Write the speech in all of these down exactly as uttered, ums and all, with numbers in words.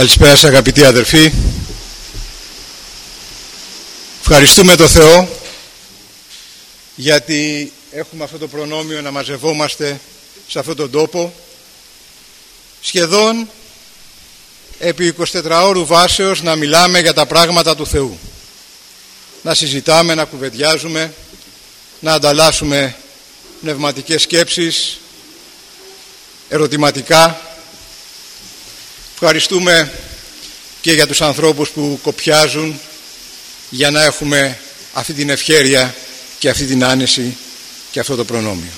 Καλησπέρα σας αγαπητοί αδερφοί. Ευχαριστούμε τον Θεό γιατί έχουμε αυτό το προνόμιο να μαζευόμαστε σε αυτόν τον τόπο σχεδόν επί εικοσιτετράωρου βάσεως να μιλάμε για τα πράγματα του Θεού, να συζητάμε, να κουβεντιάζουμε, να ανταλλάσσουμε πνευματικές σκέψεις, ερωτηματικά. Ευχαριστούμε και για τους ανθρώπους που κοπιάζουν για να έχουμε αυτή την ευχέρεια και αυτή την άνεση και αυτό το προνόμιο.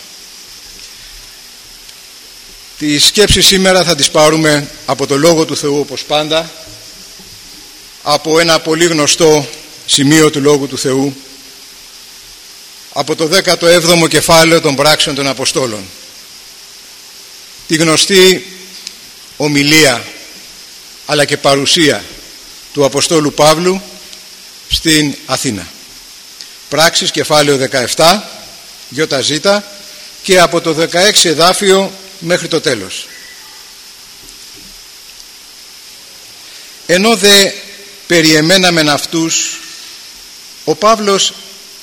Τις σκέψεις σήμερα θα τις πάρουμε από το Λόγο του Θεού, όπως πάντα, από ένα πολύ γνωστό σημείο του Λόγου του Θεού, από το δέκατο έβδομο κεφάλαιο των Πράξεων των Αποστόλων, τη γνωστή ομιλία αλλά και παρουσία του Αποστόλου Παύλου στην Αθήνα. Πράξεις κεφάλαιο δεκαεπτά ΙΖ και από το δεκαέξι εδάφιο μέχρι το τέλος. Ενώ δε περιεμέναμεν αυτούς, ο Παύλος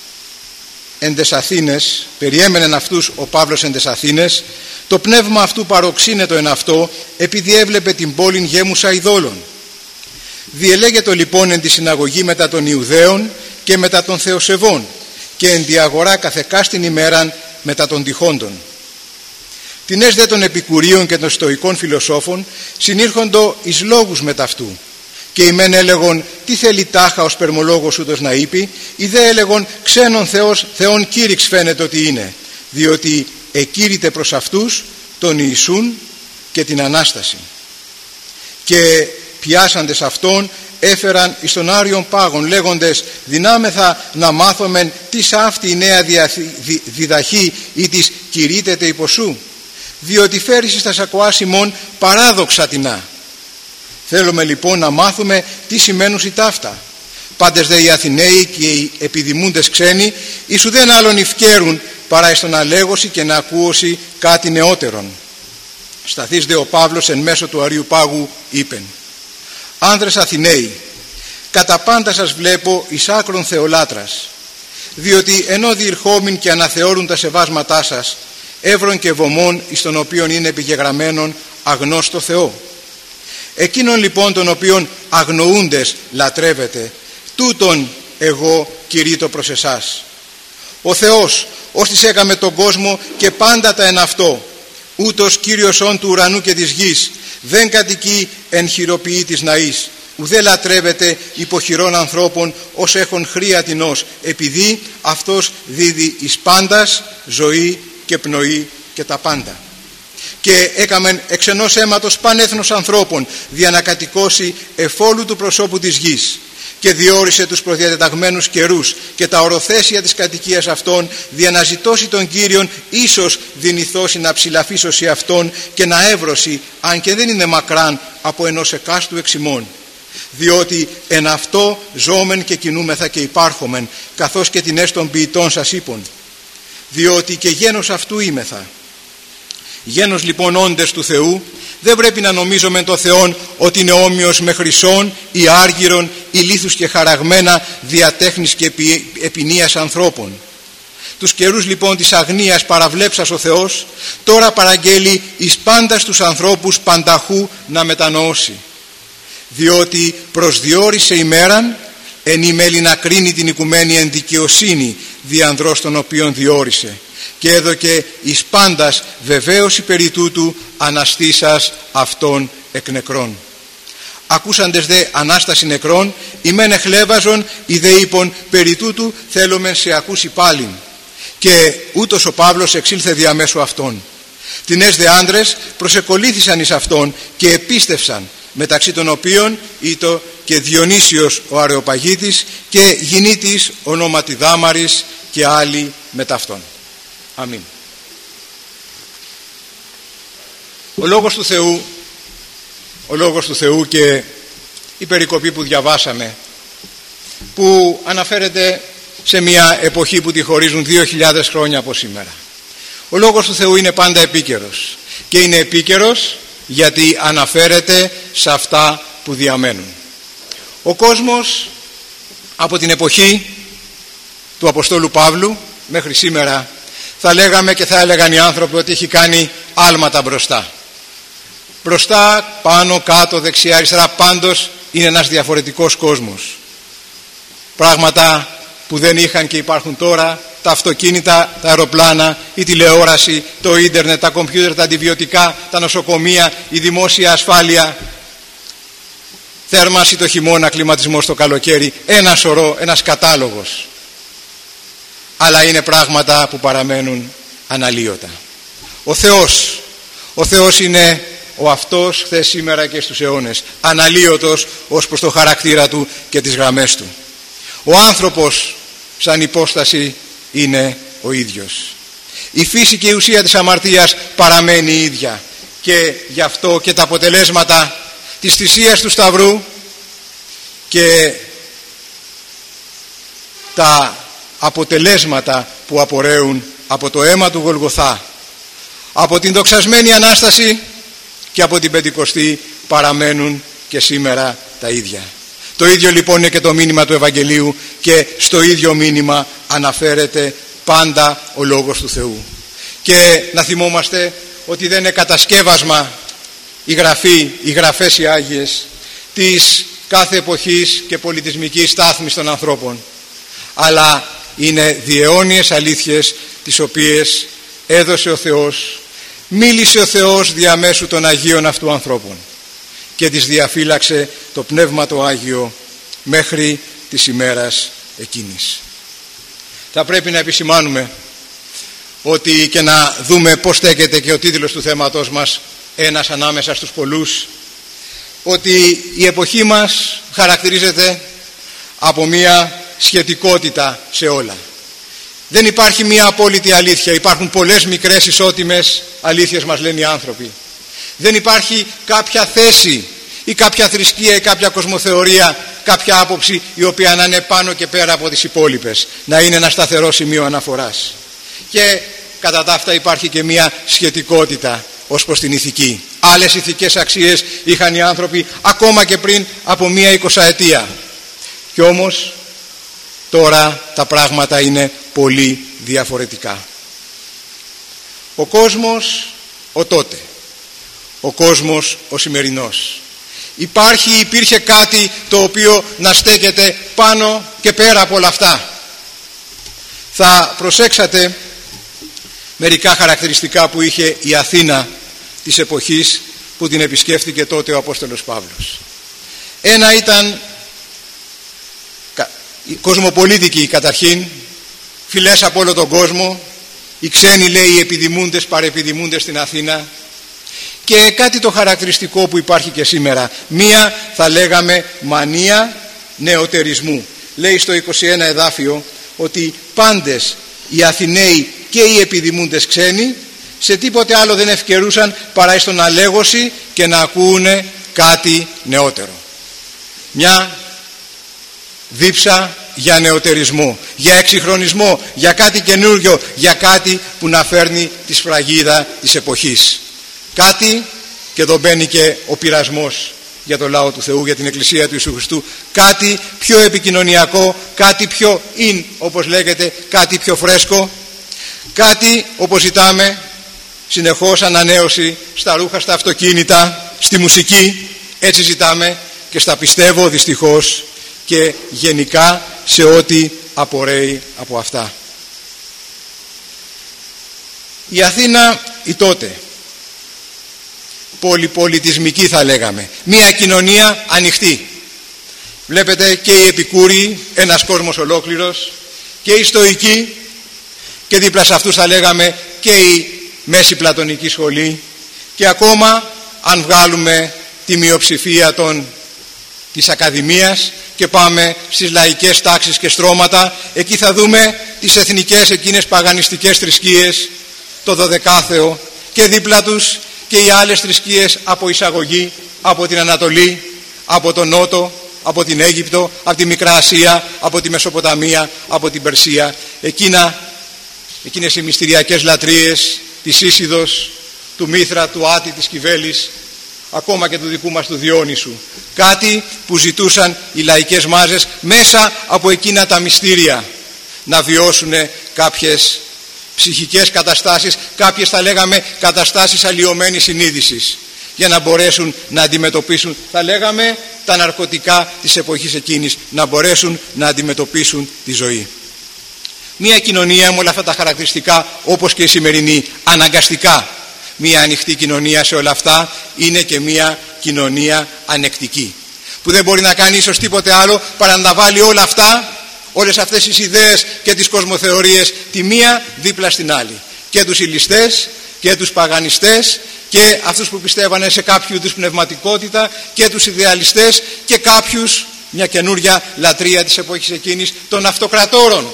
εν τες Αθήνες, περιέμενεν αυτούς ο Παύλος εν τες Αθήνες, το πνεύμα αυτού παροξύνετο εν αυτό, επειδή έβλεπε την πόλην γέμουσα ειδόλων. Διελέγετο λοιπόν εν τη συναγωγή μετά των Ιουδαίων και μετά των Θεοσεβών, και εν τη αγορά καθεκάστην ημέραν μετά των τυχόντων. Τινές δε των Επικουρίων και των Στοικών φιλοσόφων συνήρχοντο εις λόγους μετ' αυτού, και οι μεν έλεγον τι θέλει τάχα ο σπερμολόγος ούτως να είπε, οι δε έλεγον ξένον θεός, θεόν κήρυξ φαίνεται ότι είναι, διότι εκήρυτε προς αυτούς τον Ιησούν και την Ανάσταση. Και πιάσαντες αυτόν έφεραν εις τον Άριον Πάγον, λέγοντες δυνάμεθα να μάθομεν τι αυτή η νέα διδαχή ή της κηρύτεται υποσού, διότι φέρεις εις τα σακοάς ημών παράδοξα τινά. Θέλουμε λοιπόν να μάθουμε τι σημαίνουν οι ταύτα. Πάντες δε οι Αθηναίοι και οι επιδημούντες ξένοι εις ουδέν άλλον ευκαίρουν παρά εις τον αλέγωση και να ακούωση κάτι νεότερον. Σταθείς δε ο Παύλος εν μέσω του Αρίου Πάγου είπεν: άνδρες Αθηναίοι, κατά πάντα σας βλέπω εις άκρον θεολάτρας, διότι ενώ διηρχόμην και αναθεώρουν τα σεβάσματά σας, εύρων και βωμών εις τον οποίον είναι επιγεγραμμένον αγνώστο Θεό. Εκείνον λοιπόν τον οποίον αγνοούντες λατρεύετε, τούτον εγώ κηρύττω προς εσάς. Ο Θεός ώστις έκαμε τον κόσμο και πάντα τα εν αυτό, ούτως Κύριος όν του ουρανού και της γης, δεν κατοικεί εν χειροποιεί της ναής, ουδέ λατρεύεται υποχειρών ανθρώπων ως έχουν χρήατινος, επειδή αυτός δίδει εις πάντας ζωή και πνοή και τα πάντα. Και έκαμεν εξ ενός αίματος πανέθνος ανθρώπων δια να κατοικώσει εφόλου του προσώπου της γης, και διόρισε τους προδιατεταγμένους καιρούς και τα οροθέσια της κατοικίας αυτών, δια να ζητώσει τον Κύριον ίσως δυνηθώσει να ψηλαφίσωση αυτόν και να εύρωση, αν και δεν είναι μακράν από ενός εκάστου εξημών. Διότι εν αυτό ζώμεν και κινούμεθα και υπάρχομεν, καθώς και την έστων ποιητών σας είπων. Διότι και γένος αυτούήμεθα. Γένος λοιπόν όντες του Θεού, δεν πρέπει να νομίζουμε το Θεόν ότι είναι όμοιος με χρυσόν ή άργυρον ή λίθους και χαραγμένα διατέχνης και επι, επινίας ανθρώπων. Τους καιρούς λοιπόν της αγνίας παραβλέψας ο Θεός, τώρα παραγγέλει εις πάντα στους ανθρώπους πανταχού να μετανοώσει. Διότι προσδιορίσε ημέραν εν ημέλη να κρίνει την οικουμένη εν δικαιοσύνη δι' ανδρός τον οποίον διόρισε, και έδωκε εις πάντας βεβαίωση περί τούτου αναστήσας αυτών εκ νεκρών. Ακούσαντες δε Ανάσταση νεκρών, οι μεν εχλέβαζον, οι δε είπων περί τούτου θέλομεν σε ακούσει πάλιν. Και ούτως ο Παύλος εξήλθε διαμέσου αυτών. Τινές δε άντρες προσεκολήθησαν εις αυτόν και επίστευσαν, μεταξύ των οποίων ήτο και Διονύσιος ο Αρεοπαγίτης και Γινήτης ονόματι Δάμαρης και άλλοι μετά αυτόν. Αμήν. Ο Λόγος του Θεού, ο Λόγος του Θεού και η περικοπή που διαβάσαμε, που αναφέρεται σε μια εποχή που τη χωρίζουν δύο χιλιάδες χρόνια από σήμερα. Ο Λόγος του Θεού είναι πάντα επίκαιρος, και είναι επίκαιρος γιατί αναφέρεται σε αυτά που διαμένουν. Ο κόσμος από την εποχή του Αποστόλου Παύλου μέχρι σήμερα, θα λέγαμε και θα έλεγαν οι άνθρωποι ότι έχει κάνει άλματα μπροστά. Μπροστά, πάνω, κάτω, δεξιά, αριστερά, πάντως είναι ένας διαφορετικός κόσμος. Πράγματα που δεν είχαν και υπάρχουν τώρα, τα αυτοκίνητα, τα αεροπλάνα, η τηλεόραση, το ίντερνετ, τα κομπιούτερ, τα αντιβιωτικά, τα νοσοκομεία, η δημόσια ασφάλεια, θέρμανση το χειμώνα, κλιματισμό το καλοκαίρι, ένα σωρό, ένας κατάλογος. Αλλά είναι πράγματα που παραμένουν αναλύωτα. Ο Θεός, ο Θεός είναι ο αυτός χθες, σήμερα και στους αιώνες, αναλύωτος ως προς το χαρακτήρα του και τις γραμμές του. Ο άνθρωπος σαν υπόσταση είναι ο ίδιος. Η φύση και η ουσία της αμαρτίας παραμένει η ίδια και γι' αυτό και τα αποτελέσματα της θυσίας του Σταυρού και τα αποτελέσματα που απορρέουν από το αίμα του Γολγοθά, από την δοξασμένη Ανάσταση και από την Πεντηκοστή παραμένουν και σήμερα τα ίδια. Το ίδιο λοιπόν είναι και το μήνυμα του Ευαγγελίου και στο ίδιο μήνυμα αναφέρεται πάντα ο Λόγος του Θεού. Και να θυμόμαστε ότι δεν είναι κατασκεύασμα η γραφή, οι γραφές οι Άγιες της κάθε εποχής και πολιτισμικής στάθμης των ανθρώπων, αλλά είναι διαιώνιες αλήθειες τις οποίες έδωσε ο Θεός, μίλησε ο Θεός διαμέσου των Αγίων αυτού ανθρώπων και τις διαφύλαξε το Πνεύμα το Άγιο μέχρι της ημέρας εκείνης. Θα πρέπει να επισημάνουμε ότι και να δούμε πώς στέκεται και ο τίτλος του θέματός μας, ένας ανάμεσα στους πολλούς, ότι η εποχή μας χαρακτηρίζεται από μία σχετικότητα σε όλα. Δεν υπάρχει μία απόλυτη αλήθεια, υπάρχουν πολλές μικρές ισότιμες αλήθειες, μας λένε οι άνθρωποι. Δεν υπάρχει κάποια θέση ή κάποια θρησκεία ή κάποια κοσμοθεωρία, κάποια άποψη η οποία να είναι πάνω και πέρα από τις υπόλοιπες, να είναι ένα σταθερό σημείο αναφοράς. Και κατά τα αυτά υπάρχει και μία σχετικότητα ως προς την ηθική. Άλλες ηθικές αξίες είχαν οι άνθρωποι ακόμα και πριν από μία εικοσαετία. Κι όμως τώρα τα πράγματα είναι πολύ διαφορετικά. Ο κόσμος ο τότε, ο κόσμος ο σημερινός. Υπάρχει, υπήρχε κάτι το οποίο να στέκεται πάνω και πέρα από όλα αυτά. Θα προσέξατε μερικά χαρακτηριστικά που είχε η Αθήνα της εποχής που την επισκέφθηκε τότε ο Απόστολος Παύλος. Ένα ήταν κοσμοπολίτικη καταρχήν, φυλές από όλο τον κόσμο, οι ξένοι λέει επιδημούντες, παρεπιδημούντες στην Αθήνα, και κάτι το χαρακτηριστικό που υπάρχει και σήμερα, μία θα λέγαμε μανία νεωτερισμού. Λέει στο είκοσι ένα εδάφιο ότι πάντες οι Αθηναίοι και οι επιδημούντες ξένοι σε τίποτε άλλο δεν ευκαιρούσαν παρά στο να λέγωση και να ακούνε κάτι νεότερο. Μια δίψα για νεωτερισμό, για εξυγχρονισμό, για κάτι καινούργιο, για κάτι που να φέρνει τη σφραγίδα της εποχής. Κάτι, και εδώ μπαίνει και ο πειρασμός για το λαό του Θεού, για την Εκκλησία του Ιησού Χριστού, κάτι πιο επικοινωνιακό, κάτι πιο in, όπως λέγεται, κάτι πιο φρέσκο, κάτι όπως ζητάμε συνεχώς ανανέωση στα ρούχα, στα αυτοκίνητα, στη μουσική, έτσι ζητάμε και στα πιστεύω δυστυχώς και γενικά σε ό,τι απορρέει από αυτά. Η Αθήνα η τότε, πολυπολιτισμική θα λέγαμε, μια κοινωνία ανοιχτή. Βλέπετε και οι Επικούριοι, ένας κόσμος ολόκληρος, και οι Στοικοί, και δίπλα σε αυτούς θα λέγαμε και η μέση πλατωνική σχολή, και ακόμα αν βγάλουμε τη μειοψηφία των, της Ακαδημίας και πάμε στις λαϊκές τάξεις και στρώματα, εκεί θα δούμε τις εθνικές εκείνες παγανιστικές θρησκείες, το Δωδεκάθεο, και δίπλα τους και οι άλλες θρησκείες από εισαγωγή, από την Ανατολή, από τον Νότο, από την Αίγυπτο, από τη Μικρά Ασία, από τη Μεσοποταμία, από την Περσία. Εκείνα, εκείνες οι μυστηριακές λατρείες της Ίσιδος, του Μήθρα, του Άτη, της Κιβέλης, ακόμα και του δικού μας του Διόνυσου. Κάτι που ζητούσαν οι λαϊκές μάζες μέσα από εκείνα τα μυστήρια, να βιώσουν κάποιες ψυχικές καταστάσεις, κάποιες θα λέγαμε καταστάσεις αλλοιωμένης συνείδησης, για να μπορέσουν να αντιμετωπίσουν, θα λέγαμε, τα ναρκωτικά της εποχής εκείνης, να μπορέσουν να αντιμετωπίσουν τη ζωή. Μια κοινωνία με όλα αυτά τα χαρακτηριστικά, όπως και η σημερινή, αναγκαστικά μια ανοιχτή κοινωνία σε όλα αυτά, είναι και μια κοινωνία ανεκτική, που δεν μπορεί να κάνει ίσως τίποτε άλλο παρά να τα βάλει όλα αυτά, όλες αυτές τις ιδέες και τις κοσμοθεωρίες, τη μία δίπλα στην άλλη, και τους ηλιστές και τους παγανιστές και αυτούς που πιστεύανε σε κάποιο είδους πνευματικότητα και τους ιδεαλιστές και κάποιους, μια καινούρια λατρεία της εποχής εκείνης, των αυτοκρατόρων,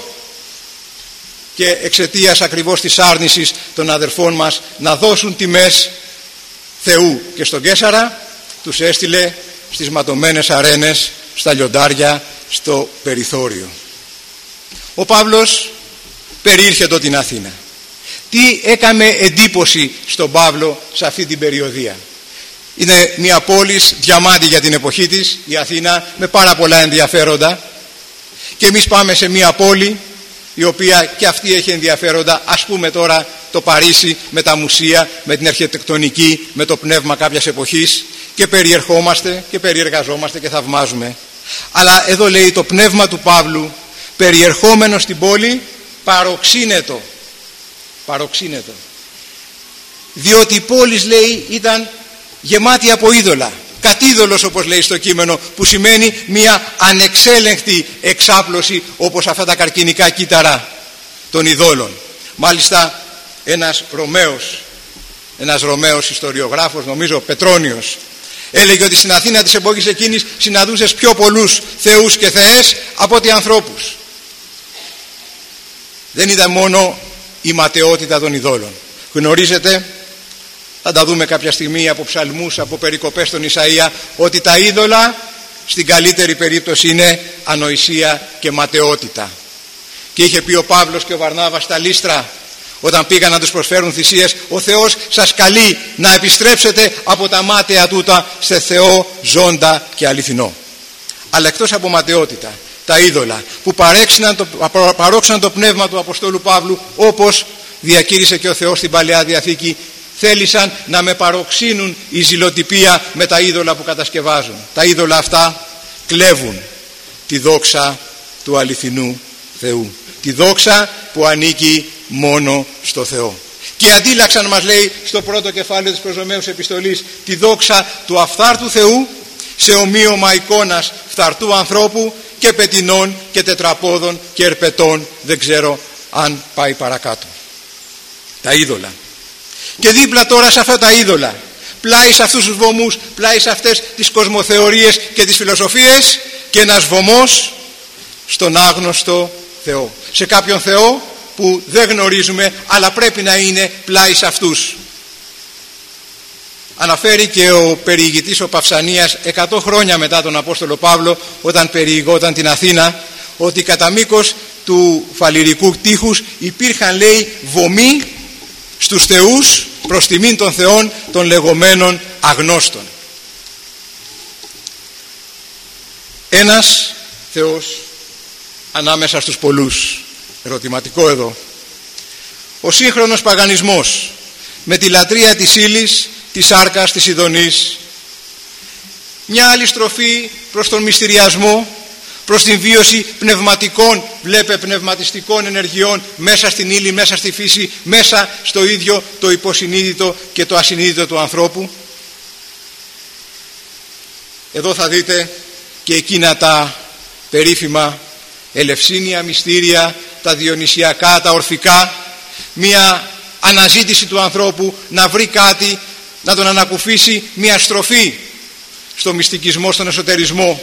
και εξαιτίας ακριβώς της άρνησης των αδερφών μας να δώσουν τιμές Θεού και στον Καίσαρα, τους έστειλε στις ματωμένες αρένες, στα λιοντάρια, στο περιθώριο. Ο Παύλος περιήρχε το την Αθήνα. Τι έκαμε εντύπωση στον Παύλο σε αυτή την περιοδία? Είναι μια πόλη διαμάντη για την εποχή της, η Αθήνα, με πάρα πολλά ενδιαφέροντα, και εμείς πάμε σε μια πόλη η οποία και αυτή έχει ενδιαφέροντα, ας πούμε τώρα το Παρίσι με τα μουσεία, με την αρχιτεκτονική, με το πνεύμα κάποιας εποχής, και περιερχόμαστε και περιεργαζόμαστε και θαυμάζουμε. Αλλά εδώ λέει το πνεύμα του Παύλου, περιερχόμενο στην πόλη, παροξύνετο παροξύνετο διότι η πόλη, λέει, ήταν γεμάτη από είδωλα, κατίδωλος όπως λέει στο κείμενο, που σημαίνει μια ανεξέλεγκτη εξάπλωση, όπως αυτά τα καρκινικά κύτταρα των ειδόλων. Μάλιστα ένας Ρωμαίος ένας Ρωμαίος ιστοριογράφος, νομίζω Πετρώνιος, έλεγε ότι στην Αθήνα της εποχής εκείνης συναντούσες πιο πολλούς θεούς και θεές από ότι ανθρώπους. Δεν ήταν μόνο η ματαιότητα των ειδόλων. Γνωρίζετε, θα τα δούμε κάποια στιγμή από ψαλμούς, από περικοπές στον Ισαΐα, ότι τα είδωλα στην καλύτερη περίπτωση είναι ανοησία και ματαιότητα. Και είχε πει ο Παύλος και ο Βαρνάβας στα Λύστρα, όταν πήγαν να τους προσφέρουν θυσίες, ο Θεός σας καλεί να επιστρέψετε από τα μάταια τούτα σε Θεό ζώντα και αληθινό. Αλλά εκτός από ματαιότητα, τα είδωλα που το, παρόξαν το πνεύμα του Αποστόλου Παύλου, όπως διακήρυσε και ο Θεός στην Παλαιά Διαθήκη, θέλησαν να με παροξύνουν η ζηλοτυπία με τα είδωλα που κατασκευάζουν. Τα είδωλα αυτά κλέβουν τη δόξα του αληθινού Θεού, τη δόξα που ανήκει μόνο στο Θεό. Και αντίλαξαν, μας λέει στο πρώτο κεφάλαιο της προς Ρωμαίους επιστολής, τη δόξα του αφθάρτου Θεού σε ομοίωμα εικόνας φθαρτού ανθρώπου και πετεινών και τετραπόδων και ερπετών, δεν ξέρω αν πάει παρακάτω. Τα είδωλα. Και δίπλα τώρα σε αυτά τα είδωλα, πλάι σε αυτούς τους βωμούς, πλάι σε αυτές τις κοσμοθεωρίες και τις φιλοσοφίες, και ένας βωμός στον άγνωστο Θεό, σε κάποιον Θεό που δεν γνωρίζουμε, αλλά πρέπει να είναι πλάι σε αυτούς. Αναφέρει και ο περιηγητής ο Παυσανίας εκατό χρόνια μετά τον Απόστολο Παύλο, όταν περιηγόταν την Αθήνα, ότι κατά μήκος του φαλιρικού τείχους υπήρχαν, λέει, βωμοί στους θεούς προς τιμήν των θεών των λεγόμενων αγνώστων. Ένας Θεός ανάμεσα στους πολλούς. Ερωτηματικό εδώ. Ο σύγχρονος παγανισμός με τη λατρεία της ύλης, της σάρκας, της ειδονής, μια άλλη στροφή προς τον μυστηριασμό, προς την βίωση πνευματικών, βλέπε, πνευματιστικών ενεργειών μέσα στην ύλη, μέσα στη φύση, μέσα στο ίδιο το υποσυνείδητο και το ασυνείδητο του ανθρώπου. Εδώ θα δείτε και εκείνα τα περίφημα ελευσίνια μυστήρια, τα διονυσιακά, τα ορφικά, μια αναζήτηση του ανθρώπου να βρει κάτι, να τον ανακουφίσει, μια στροφή στο μυστικισμό, στον εσωτερισμό.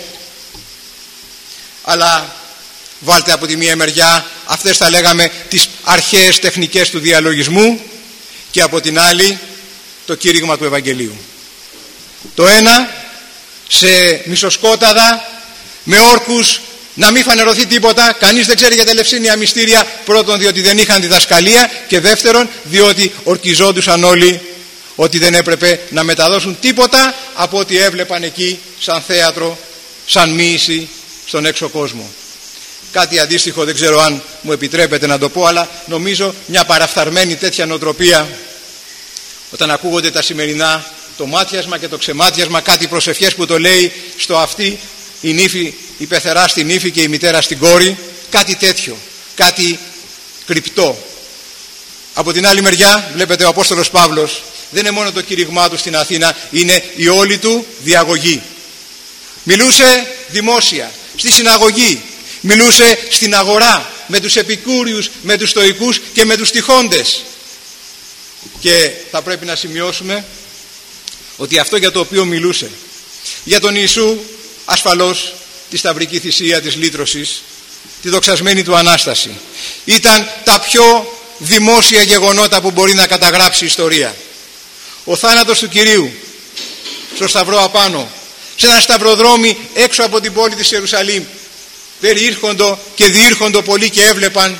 Αλλά βάλτε από τη μία μεριά αυτές, θα λέγαμε, τις αρχαίες τεχνικές του διαλογισμού, και από την άλλη το κήρυγμα του Ευαγγελίου. Το ένα σε μισοσκόταδα, με όρκους, να μην φανερωθεί τίποτα, κανείς δεν ξέρει για τα ελευσίνια μυστήρια, πρώτον διότι δεν είχαν διδασκαλία, και δεύτερον διότι ορκιζόντουσαν όλοι ότι δεν έπρεπε να μεταδώσουν τίποτα από ό,τι έβλεπαν εκεί σαν θέατρο, σαν μοίηση στον έξω κόσμο. Κάτι αντίστοιχο, δεν ξέρω αν μου επιτρέπετε να το πω, αλλά νομίζω μια παραφθαρμένη τέτοια νοοτροπία, όταν ακούγονται τα σημερινά το μάτιασμα και το ξεμάτιασμα, κάτι προσευχές που το λέει στο αυτή η νύφη, η πεθερά στην νύφη και η μητέρα στην κόρη, κάτι τέτοιο, κάτι κρυπτό. Από την άλλη μεριά βλέπετε ο Απόστολος Παύλος δεν είναι μόνο το κήρυγμά του στην Αθήνα, είναι η όλη του διαγωγή. Μιλούσε δημόσια, στη συναγωγή, μιλούσε στην αγορά, με τους επικούριους, με τους στοικούς και με τους τυχόντες. Και θα πρέπει να σημειώσουμε ότι αυτό για το οποίο μιλούσε, για τον Ιησού, ασφαλώς τη σταυρική θυσία της λύτρωσης, τη δοξασμένη του Ανάσταση, ήταν τα πιο δημόσια γεγονότα που μπορεί να καταγράψει η ιστορία. Ο θάνατος του Κυρίου στο σταυρό απάνω, σε ένα σταυροδρόμι έξω από την πόλη της Ιερουσαλήμ, περιήρχοντο και διήρχοντο πολλοί και έβλεπαν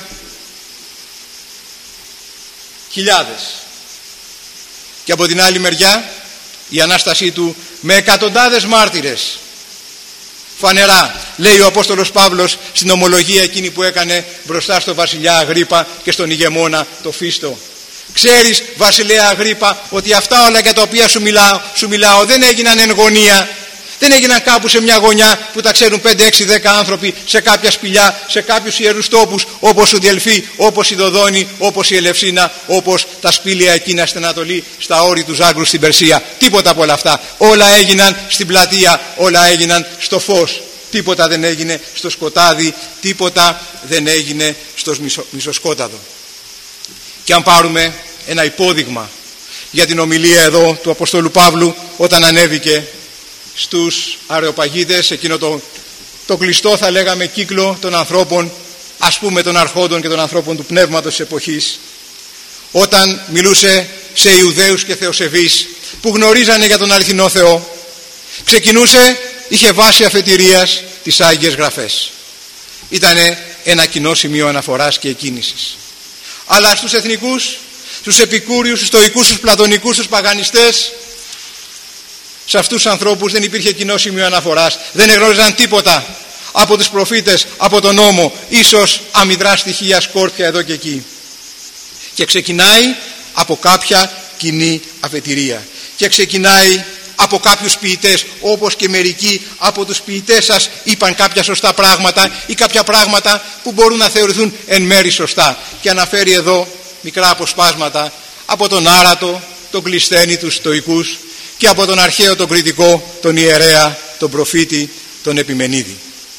χιλιάδες. Και από την άλλη μεριά η Ανάστασή του με εκατοντάδες μάρτυρες, φανερά, λέει ο Απόστολος Παύλος στην ομολογία εκείνη που έκανε μπροστά στο βασιλιά Αγρίππα και στον ηγεμόνα το Φίστο. Ξέρεις, βασιλέα Αγρίππα, ότι αυτά όλα για τα οποία σου μιλάω, σου μιλάω δεν έγιναν εν γωνία, δεν έγιναν κάπου σε μια γωνιά που τα ξέρουν πέντε, έξι, δέκα άνθρωποι, σε κάποια σπηλιά, σε κάποιους ιερούς τόπους, όπως η Δελφή, όπως η Δοδόνη, όπως η Ελευσίνα, όπως τα σπήλαια εκείνα στην Ανατολή, στα όρη του Ζάγκρου στην Περσία. Τίποτα από όλα αυτά. Όλα έγιναν στην πλατεία, όλα έγιναν στο φως. Τίποτα δεν έγινε στο σκοτάδι, τίποτα δεν έγινε στο μισο, μισοσκόταδο. Και αν πάρουμε ένα υπόδειγμα για την ομιλία εδώ του Αποστόλου Παύλου όταν ανέβηκε στους Αρεοπαγίτες, εκείνο το, το κλειστό θα λέγαμε κύκλο των ανθρώπων, ας πούμε των αρχόντων και των ανθρώπων του πνεύματος της εποχής, όταν μιλούσε σε Ιουδαίους και Θεοσεβείς που γνωρίζανε για τον αληθινό Θεό, ξεκινούσε, είχε βάση αφετηρίας τις Άγιες Γραφές. Ήτανε ένα κοινό σημείο αναφοράς και εκκίνησης. Αλλά στους εθνικούς, στους επικούριους, στους στοικούς, στους πλατωνικούς, στους παγανιστές, σε αυτούς τους ανθρώπους δεν υπήρχε κοινό σημείο αναφοράς. Δεν εγνώριζαν τίποτα από τους προφήτες, από τον νόμο, ίσως αμυδρά στοιχεία, σκόρπια εδώ και εκεί. Και ξεκινάει από κάποια κοινή αφετηρία. Και ξεκινάει από κάποιους ποιητές, όπως και μερικοί από τους ποιητές σας είπαν κάποια σωστά πράγματα ή κάποια πράγματα που μπορούν να θεωρηθούν εν μέρει σωστά. Και αναφέρει εδώ μικρά αποσπάσματα από τον Άρατο, τον Κλεισθένη, τους Στοικούς, και από τον αρχαίο τον κριτικό, τον ιερέα, τον προφήτη, τον Επιμενίδη.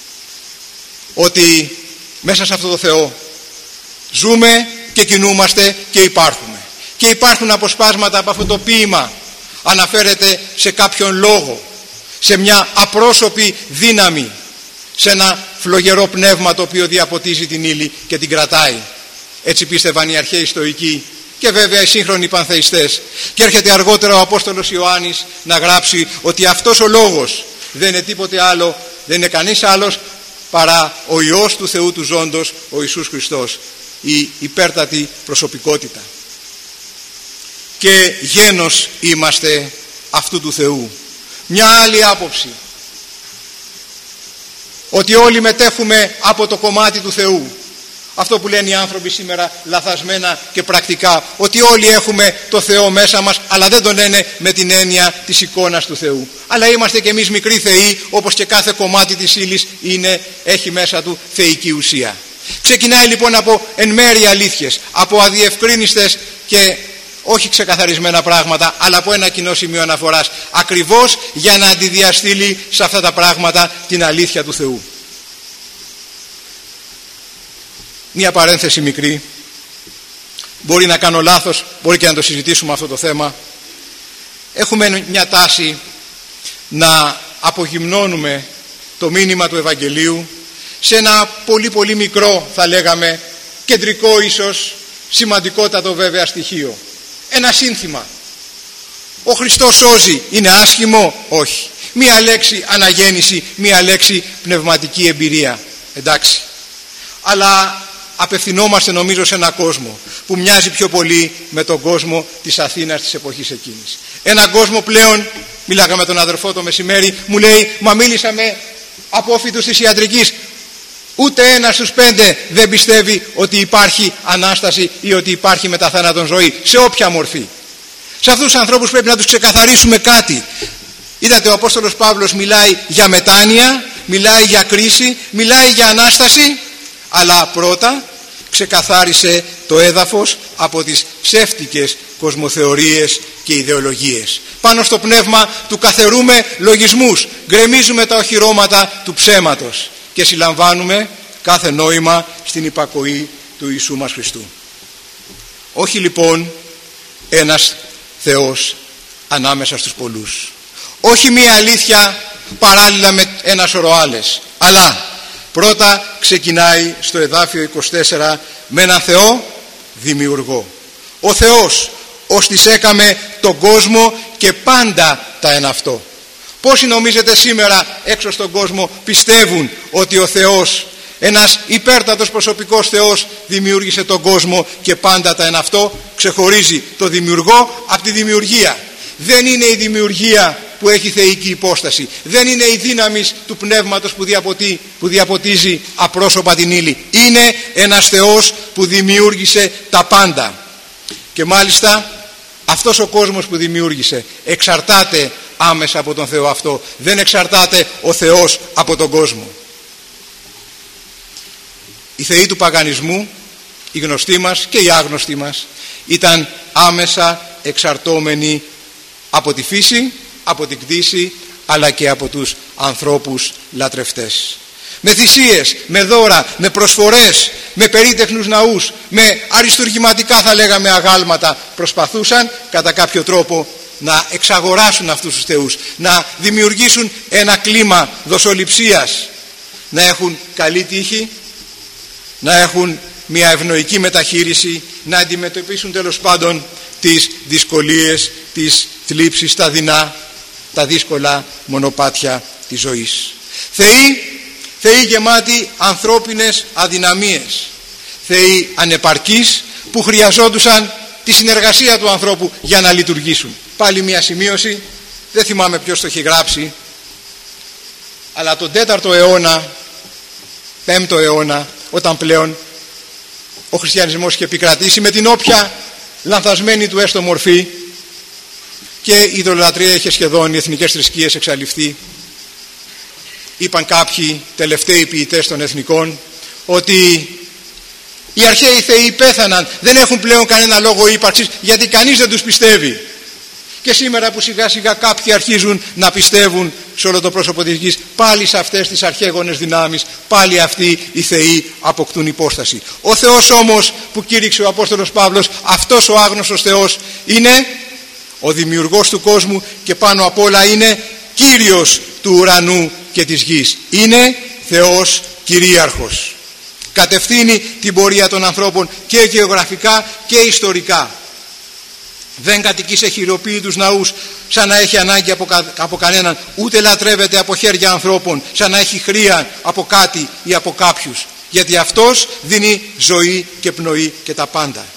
Ότι μέσα σε αυτό το Θεό ζούμε και κινούμαστε και υπάρχουμε. Και υπάρχουν αποσπάσματα από αυτό το ποίημα. Αναφέρεται σε κάποιον λόγο, σε μια απρόσωπη δύναμη, σε ένα φλογερό πνεύμα το οποίο διαποτίζει την ύλη και την κρατάει. Έτσι πίστευαν οι αρχαίοι Στοικοί και βέβαια οι σύγχρονοι πανθεϊστές. Και έρχεται αργότερα ο Απόστολος Ιωάννης να γράψει ότι αυτός ο λόγος δεν είναι τίποτε άλλο, δεν είναι κανείς άλλος παρά ο Υιός του Θεού του Ζώντος, ο Ιησούς Χριστός, η υπέρτατη προσωπικότητα. Και γένος είμαστε αυτού του Θεού. Μια άλλη άποψη, ότι όλοι μετέχουμε από το κομμάτι του Θεού. Αυτό που λένε οι άνθρωποι σήμερα λαθασμένα και πρακτικά, ότι όλοι έχουμε το Θεό μέσα μας, αλλά δεν τον λένε με την έννοια της εικόνας του Θεού. Αλλά είμαστε και εμείς μικροί θεοί, όπως και κάθε κομμάτι της ύλης είναι, έχει μέσα του θεϊκή ουσία. Ξεκινάει λοιπόν από εν μέρει αλήθειες, από αδιευκρίνιστες και όχι ξεκαθαρισμένα πράγματα, αλλά από ένα κοινό σημείο αναφοράς, ακριβώς για να αντιδιαστήλει σε αυτά τα πράγματα την αλήθεια του Θεού. Μία παρένθεση μικρή, μπορεί να κάνω λάθος, μπορεί και να το συζητήσουμε αυτό το θέμα. Έχουμε μια τάση να απογυμνώνουμε το μήνυμα του Ευαγγελίου σε ένα πολύ πολύ μικρό, θα λέγαμε, κεντρικό ίσως, σημαντικότατο βέβαια στοιχείο. Ένα σύνθημα. Ο Χριστός σώζει. Είναι άσχημο? Όχι. Μία λέξη αναγέννηση, μία λέξη πνευματική εμπειρία. Εντάξει. Αλλά απευθυνόμαστε νομίζω σε έναν κόσμο που μοιάζει πιο πολύ με τον κόσμο της Αθήνας της εποχής εκείνης. Έναν κόσμο πλέον, μίλαγα με τον αδερφό το μεσημέρι, μου λέει, μα μίλησα με απόφοιτους της ιατρικής, ούτε ένας στους πέντε δεν πιστεύει ότι υπάρχει Ανάσταση ή ότι υπάρχει μετά θάνατον ζωή, σε όποια μορφή. Σε αυτούς τους ανθρώπους πρέπει να τους ξεκαθαρίσουμε κάτι. Είδατε, ο Απόστολος Παύλος μιλάει για μετάνοια, μιλάει για κρίση, μιλάει για Ανάσταση, αλλά πρώτα ξεκαθάρισε το έδαφος από τις ψεύτικες κοσμοθεωρίες και ιδεολογίες. Πάνω στο πνεύμα του καθερούμε λογισμούς, γκρεμίζουμε τα οχυρώματα του ψέματος και συλλαμβάνουμε κάθε νόημα στην υπακοή του Ιησού μας Χριστού. Όχι λοιπόν ένας Θεός ανάμεσα στους πολλούς, όχι μία αλήθεια παράλληλα με ένα σωρό άλλες, αλλά πρώτα ξεκινάει στο εδάφιο είκοσι τέσσερα με έναν Θεό δημιουργό. Ο Θεός ως της έκαμε τον κόσμο και πάντα τα εν αυτό. Πόσοι νομίζετε σήμερα έξω στον κόσμο πιστεύουν ότι ο Θεός, ένας υπέρτατος προσωπικός Θεός, δημιούργησε τον κόσμο και πάντα τα εν αυτό? Ξεχωρίζει το δημιουργό από τη δημιουργία. Δεν είναι η δημιουργία που έχει θεϊκή υπόσταση, δεν είναι η δύναμη του πνεύματος που, διαποτεί, που διαποτίζει απρόσωπα την ύλη. Είναι ένας Θεός που δημιούργησε τα πάντα. Και μάλιστα αυτός ο κόσμος που δημιούργησε εξαρτάται άμεσα από τον Θεό αυτό. Δεν εξαρτάται ο Θεός από τον κόσμο. Οι θεοί του παγανισμού, οι γνωστοί μας και οι άγνωστοι μας, ήταν άμεσα εξαρτώμενοι από τη φύση, από την κτήση, αλλά και από τους ανθρώπους λατρευτές. Με θυσίες, με δώρα, με προσφορές, με περίτεχνους ναούς, με αριστουργηματικά θα λέγαμε αγάλματα, προσπαθούσαν κατά κάποιο τρόπο να εξαγοράσουν αυτούς τους θεούς, να δημιουργήσουν ένα κλίμα δοσοληψίας, να έχουν καλή τύχη, να έχουν μια ευνοϊκή μεταχείριση, να αντιμετωπίσουν τέλος πάντων τις δυσκολίες, τις θλίψεις, τα δεινά, τα δύσκολα μονοπάτια της ζωής. Θεοί, θεοί γεμάτοι ανθρώπινες αδυναμίες, θεοί ανεπαρκείς που χρειαζόντουσαν τη συνεργασία του ανθρώπου για να λειτουργήσουν. Πάλι μια σημείωση, δεν θυμάμαι ποιος το έχει γράψει, αλλά τον τέταρτο αιώνα, πέμπτο αιώνα, όταν πλέον ο χριστιανισμός είχε επικρατήσει με την όποια λανθασμένη του έστω μορφή και η ειδωλολατρία είχε σχεδόν, οι εθνικές θρησκείες εξαλειφθεί, είπαν κάποιοι τελευταίοι ποιητές των εθνικών ότι οι αρχαίοι θεοί πέθαναν, δεν έχουν πλέον κανένα λόγο ύπαρξης, γιατί κανείς δεν τους πιστεύει. Και σήμερα που σιγά σιγά κάποιοι αρχίζουν να πιστεύουν σε όλο το πρόσωπο της γης, πάλι σε αυτές τις αρχαίγονες δυνάμεις, πάλι αυτοί οι θεοί αποκτούν υπόσταση. Ο Θεός όμως που κήρυξε ο Απόστολος Παύλος, αυτός ο άγνωστος Θεός, είναι ο δημιουργός του κόσμου και πάνω απ' όλα είναι Κύριος του ουρανού και της γης. Είναι Θεός κυρίαρχος. Κατευθύνει την πορεία των ανθρώπων και γεωγραφικά και ιστορικά. Δεν κατοικεί σε χειροποίητους ναούς σαν να έχει ανάγκη από, κα, από κανέναν, ούτε λατρεύεται από χέρια ανθρώπων σαν να έχει χρία από κάτι ή από κάποιους, γιατί αυτός δίνει ζωή και πνοή και τα πάντα.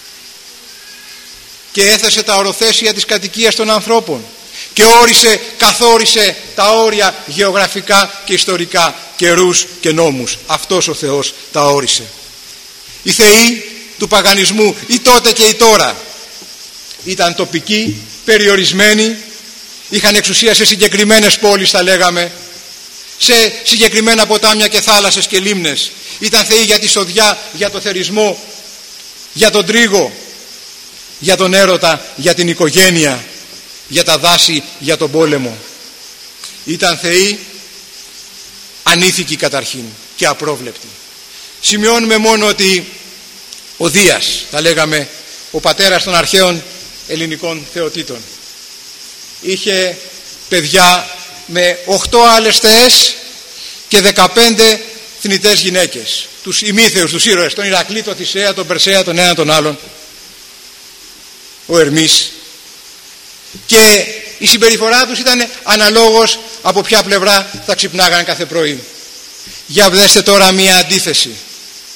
Και έθεσε τα οροθέσια της κατοικίας των ανθρώπων και όρισε, καθόρισε τα όρια γεωγραφικά και ιστορικά, καιρούς και νόμους. Αυτός ο Θεός τα όρισε. Οι θεοί του παγανισμού, ή τότε και ή τώρα, ήταν τοπικοί, περιορισμένοι, είχαν εξουσία σε συγκεκριμένες πόλεις, θα λέγαμε, σε συγκεκριμένα ποτάμια και θάλασσες και λίμνες. Ήταν θεοί για τη σοδιά, για το θερισμό, για τον τρίγο, για τον έρωτα, για την οικογένεια, για τα δάση, για τον πόλεμο. Ήταν θεοί ανήθικοι καταρχήν και απρόβλεπτοι. Σημειώνουμε μόνο ότι ο Δίας, θα λέγαμε, ο πατέρας των αρχαίων ελληνικών θεοτήτων, είχε παιδιά με οκτώ άλλες θεές και δεκαπέντε θνητές γυναίκες, τους ημίθεους, τους ήρωες, τον Ηρακλή, τον Θησέα, τον Περσέα, τον ένα τον άλλον, ο Ερμής. Και η συμπεριφορά τους ήταν αναλόγως από ποια πλευρά θα ξυπνάγαν κάθε πρωί. Για δέστε τώρα μία αντίθεση.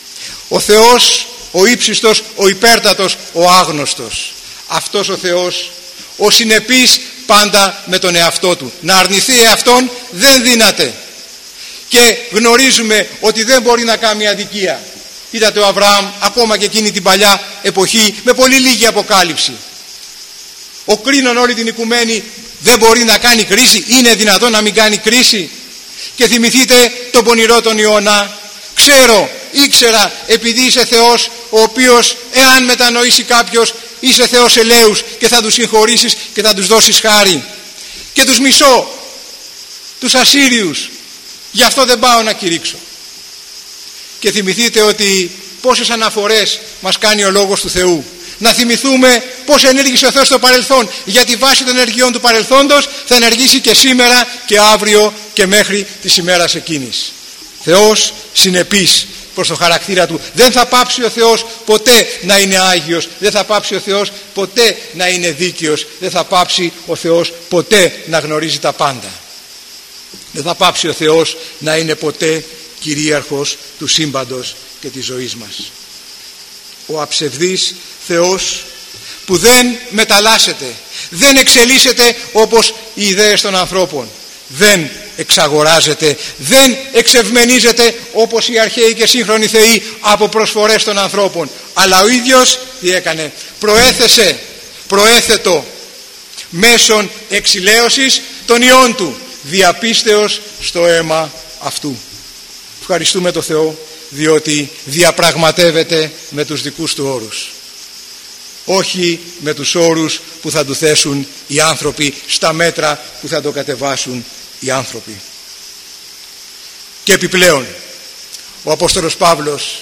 Ο Θεός, ο ύψιστος, ο υπέρτατος, ο άγνωστος. Αυτός ο Θεός, ο συνεπής πάντα με τον εαυτό του. Να αρνηθεί εαυτόν δεν δύναται. Και γνωρίζουμε ότι δεν μπορεί να κάνει αδικία. Είδατε ο Αβραάμ ακόμα και εκείνη την παλιά εποχή με πολύ λίγη αποκάλυψη. Ο κρίνον όλη την οικουμένη δεν μπορεί να κάνει κρίση. Είναι δυνατόν να μην κάνει κρίση? Και θυμηθείτε τον πονηρό τον Ιωνά. Ξέρω, ήξερα, επειδή είσαι Θεός ο οποίος εάν μετανοήσει κάποιος είσαι Θεός ελέους και θα τους συγχωρήσεις και θα τους δώσεις χάρη. Και τους μισώ, τους Ασσύριους, γι' αυτό δεν πάω να κηρύξω. Και θυμηθείτε ότι πόσες αναφορές μας κάνει ο Λόγος του Θεού. Να θυμηθούμε πώς ενέργησε ο Θεός στο παρελθόν. Για τη βάση των ενεργειών του παρελθόντος θα ενεργήσει και σήμερα και αύριο και μέχρι της ημέρας εκείνης. Θεός συνεπής προς το χαρακτήρα του. Δεν θα πάψει ο Θεός ποτέ να είναι Άγιος. Δεν θα πάψει ο Θεός ποτέ να είναι δίκαιος. Δεν θα πάψει ο Θεός ποτέ να γνωρίζει τα πάντα. Δεν θα πάψει ο Θεός να είναι ποτέ κυρίαρχος του σύμπαντος και της ζωής μας. Ο αψευδής Θεός που δεν μεταλλάσσεται, δεν εξελίσσεται όπως οι ιδέες των ανθρώπων, δεν εξαγοράζεται, δεν εξευμενίζεται όπως οι αρχαίοι και σύγχρονοι θεοί από προσφορές των ανθρώπων, αλλά ο ίδιος τι έκανε? Προέθεσε, προέθετο μέσον εξηλαίωσης των ιών του, διαπίστεως στο αίμα αυτού. Ευχαριστούμε το Θεό διότι διαπραγματεύεται με τους δικούς του όρους, όχι με τους όρους που θα του θέσουν οι άνθρωποι, στα μέτρα που θα το κατεβάσουν οι άνθρωποι. Και επιπλέον ο Απόστολος Παύλος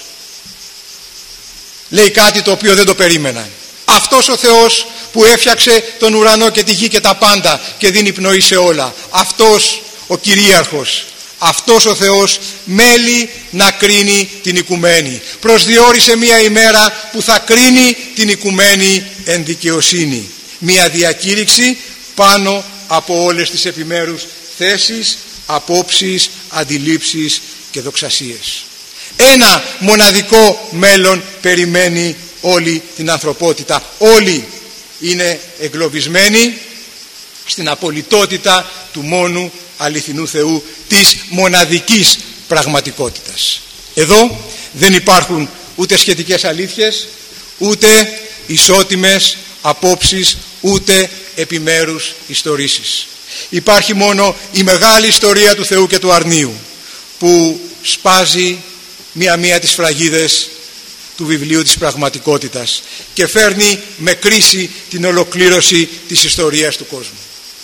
λέει κάτι το οποίο δεν το περίμεναν. Αυτός ο Θεός που έφτιαξε τον ουρανό και τη γη και τα πάντα και δίνει πνοή σε όλα, αυτός ο κυρίαρχος, αυτός ο Θεός μέλει να κρίνει την οικουμένη. Προσδιορίσε μία ημέρα που θα κρίνει την οικουμένη εν δικαιοσύνη. Μία διακήρυξη πάνω από όλες τις επιμέρους θέσεις, απόψεις, αντιλήψεις και δοξασίες. Ένα μοναδικό μέλλον περιμένει όλη την ανθρωπότητα. Όλοι είναι εγκλωβισμένοι στην απολυτότητα του μόνου αληθινού Θεού, της μοναδικής πραγματικότητας. Εδώ δεν υπάρχουν ούτε σχετικές αλήθειες, ούτε ισότιμες απόψεις, ούτε επιμέρους ιστορήσεις. Υπάρχει μόνο η μεγάλη ιστορία του Θεού και του αρνίου που σπάζει μία-μία τις φραγίδες του βιβλίου της πραγματικότητας και φέρνει με κρίση την ολοκλήρωση της ιστορίας του κόσμου.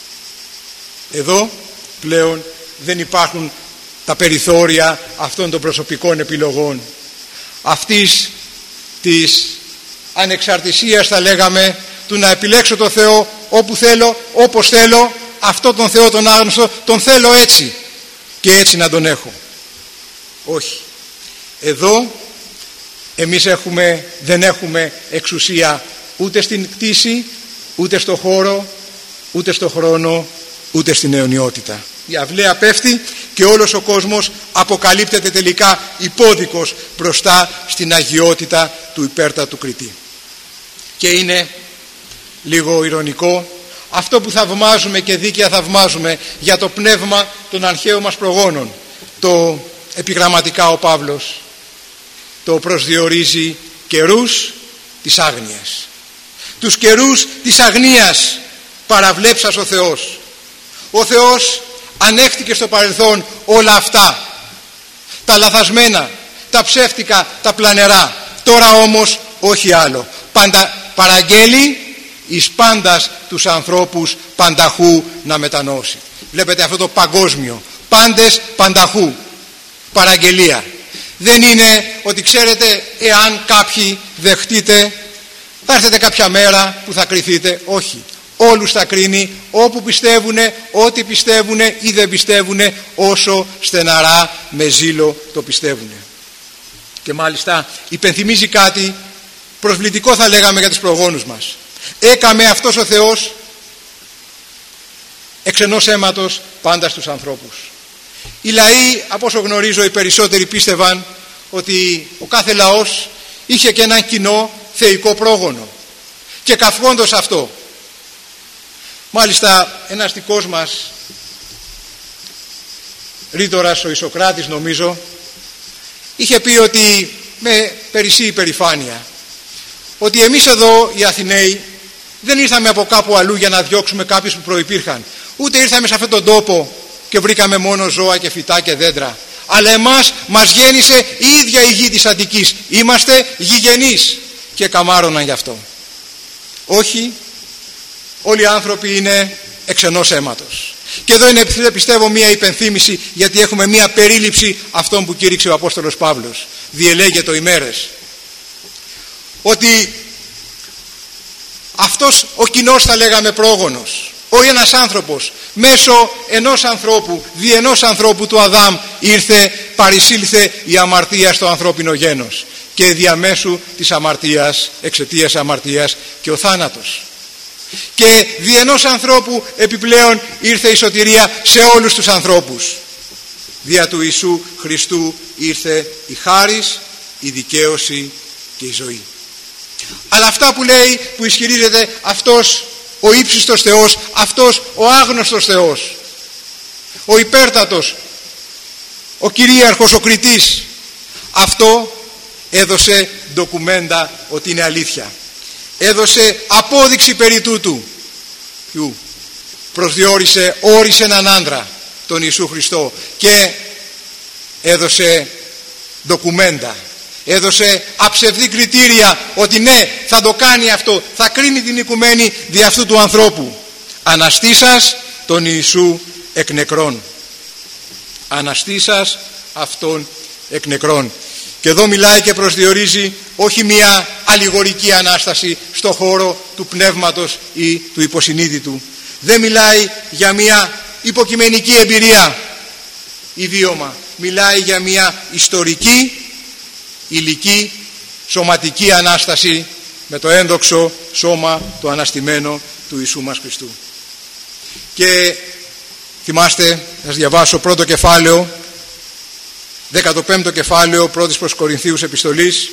Εδώ πλέον δεν υπάρχουν τα περιθώρια αυτών των προσωπικών επιλογών, αυτής της ανεξαρτησίας, θα λέγαμε, του να επιλέξω το Θεό όπου θέλω, όπως θέλω, αυτό τον Θεό τον άγνωστο τον θέλω έτσι και έτσι να τον έχω. Όχι. Εδώ εμείς έχουμε, δεν έχουμε εξουσία ούτε στην κτήση, ούτε στο χώρο, ούτε στο χρόνο, ούτε στην αιωνιότητα. Η αυλαία πέφτει και όλος ο κόσμος αποκαλύπτεται τελικά υπόδικος μπροστά στην αγιότητα του υπέρτατου κριτή. Και είναι λίγο ηρωνικό αυτό που θαυμάζουμε και δίκαια θαυμάζουμε για το πνεύμα των αρχαίων μας προγόνων. Το επιγραμματικά ο Παύλος το προσδιορίζει καιρούς της άγνοιας. Τους καιρούς της αγνίας παραβλέψας ο Θεός. Ο Θεός ανέχτηκε στο παρελθόν όλα αυτά, τα λαθασμένα, τα ψεύτικα, τα πλανερά. Τώρα όμως όχι άλλο. Παντα, παραγγέλει εις πάντας τους ανθρώπους πανταχού να μετανώσει. Βλέπετε αυτό το παγκόσμιο, πάντες πανταχού, παραγγελία. Δεν είναι ότι ξέρετε εάν κάποιοι δεχτείτε θα έρθετε κάποια μέρα που θα κριθείτε. Όχι. Όλους θα κρίνει όπου πιστεύουνε, ό,τι πιστεύουνε ή δεν πιστεύουνε, όσο στεναρά με ζήλο το πιστεύουνε. Και μάλιστα υπενθυμίζει κάτι προσβλητικό, θα λέγαμε, για τους προγόνους μας. Έκαμε αυτός ο Θεός εξ ενός αίματος πάντα στους ανθρώπους. Οι λαοί, από όσο γνωρίζω, οι περισσότεροι πίστευαν ότι ο κάθε λαός είχε και έναν κοινό θεϊκό πρόγονο και καυχόντως αυτό. Μάλιστα ένας δικός μας ρήτορας, ο Ισοκράτης νομίζω, είχε πει ότι με περισσή υπερηφάνεια ότι εμείς εδώ οι Αθηναίοι δεν ήρθαμε από κάπου αλλού για να διώξουμε κάποιους που προϋπήρχαν, ούτε ήρθαμε σε αυτόν τον τόπο και βρήκαμε μόνο ζώα και φυτά και δέντρα, αλλά εμάς μας γέννησε η ίδια η γη της Αττικής. Είμαστε γηγενείς και καμάρωναν γι' αυτό. Όχι, όλοι οι άνθρωποι είναι εξ ενός αίματος. Και εδώ είναι, πιστεύω, μία υπενθύμηση, γιατί έχουμε μία περίληψη αυτών που κήρυξε ο Απόστολος Παύλος. Διελέγετο ημέρες. Ότι αυτός ο κοινός, θα λέγαμε, πρόγονος, ο ένας άνθρωπος, μέσω ενός ανθρώπου, δι' ενός ανθρώπου του Αδάμ ήρθε, παρισήλθε η αμαρτία στο ανθρώπινο γένος, και διαμέσου της αμαρτίας, εξαιτίας αμαρτίας, και ο θάνατος. Και δι' ενός ανθρώπου επιπλέον ήρθε η σωτηρία σε όλους τους ανθρώπους. Δια του Ιησού Χριστού ήρθε η χάρις, η δικαίωση και η ζωή. Αλλά αυτά που λέει, που ισχυρίζεται αυτός ο ύψιστος Θεός, αυτός ο άγνωστος Θεός, ο υπέρτατος, ο κυρίαρχος, ο κριτής, αυτό έδωσε ντοκουμέντα ότι είναι αλήθεια. Έδωσε απόδειξη περί τούτου. Ποιου? Προσδιορίσε, όρισε έναν άντρα, τον Ιησού Χριστό, και έδωσε ντοκουμέντα. Έδωσε αψευδή κριτήρια ότι ναι, θα το κάνει αυτό, θα κρίνει την οικουμένη δι' αυτού του ανθρώπου. Αναστήσας τον Ιησού εκ νεκρών. Αναστήσας αυτόν εκ νεκρών. Και εδώ μιλάει και προσδιορίζει όχι μια αλληγορική Ανάσταση στο χώρο του πνεύματος ή του υποσυνείδητου. Δεν μιλάει για μια υποκειμενική εμπειρία ή βίωμα. Μιλάει για μια ιστορική, υλική, σωματική Ανάσταση με το ένδοξο σώμα, το αναστημένο του Ιησού μας Χριστού. Και θυμάστε, θα σας διαβάσω πρώτο κεφάλαιο, δέκατο πέμπτο κεφάλαιο πρώτης προς Κορινθίους επιστολής.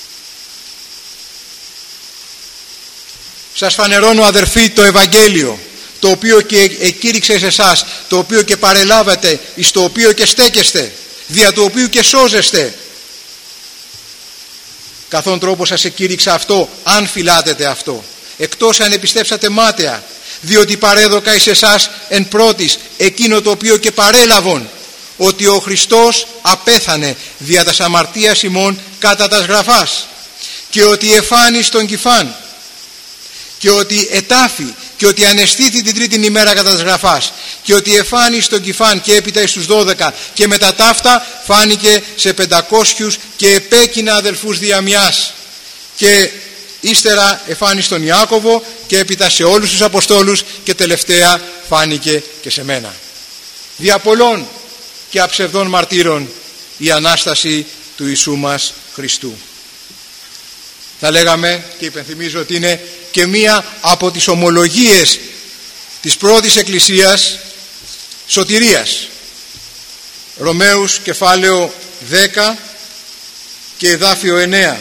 Σας φανερώνω, αδερφοί, το Ευαγγέλιο, το οποίο και εκήρυξε σε εσάς, το οποίο και παρελάβατε, εις το οποίο και στέκεστε, δια του οποίου και σώζεστε. Καθόν τρόπο σας εκήρυξα αυτό, αν φυλάτετε αυτό, εκτός αν επιστέψατε μάταια, διότι παρέδωκα εις εσάς εν πρώτης εκείνο το οποίο και παρέλαβον, ότι ο Χριστός απέθανε δια τας αμαρτίας ημών κατά τας γραφάς, και ότι εφάνει στον κυφάν, και ότι ετάφη, και ότι ανεστήθη την τρίτην ημέρα κατά τας γραφάς, και ότι εφάνει στον κυφάν και έπειτα εις τους δώδεκα, και μετά ταύτα φάνηκε σε πεντακόσιους και επέκεινα αδελφούς διαμιάς, και ύστερα εφάνει στον Ιάκωβο και έπειτα σε όλους τους Αποστόλους, και τελευταία φάνηκε και σε μένα. Δια πολλών και αψευδών μαρτύρων η Ανάσταση του Ιησού μας Χριστού. Θα λέγαμε, και υπενθυμίζω, ότι είναι και μία από τις ομολογίες της πρώτης Εκκλησίας σωτηρίας. Ρωμαίους κεφάλαιο δέκα και εδάφιο εννέα.